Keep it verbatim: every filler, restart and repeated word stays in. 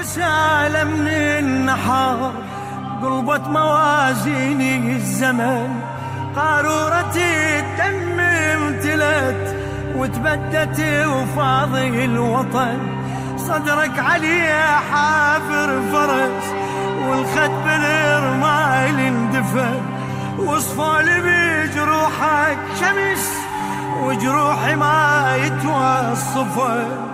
رسالة من النحار قلبت موازيني الزمن، قارورتي الدم امتلت وتبدت وفاضي الوطن، صدرك عليه حافر فرس والخد بالرمال اندفن، وصفال بجروحك شمس وجروحي ما يتوصفن.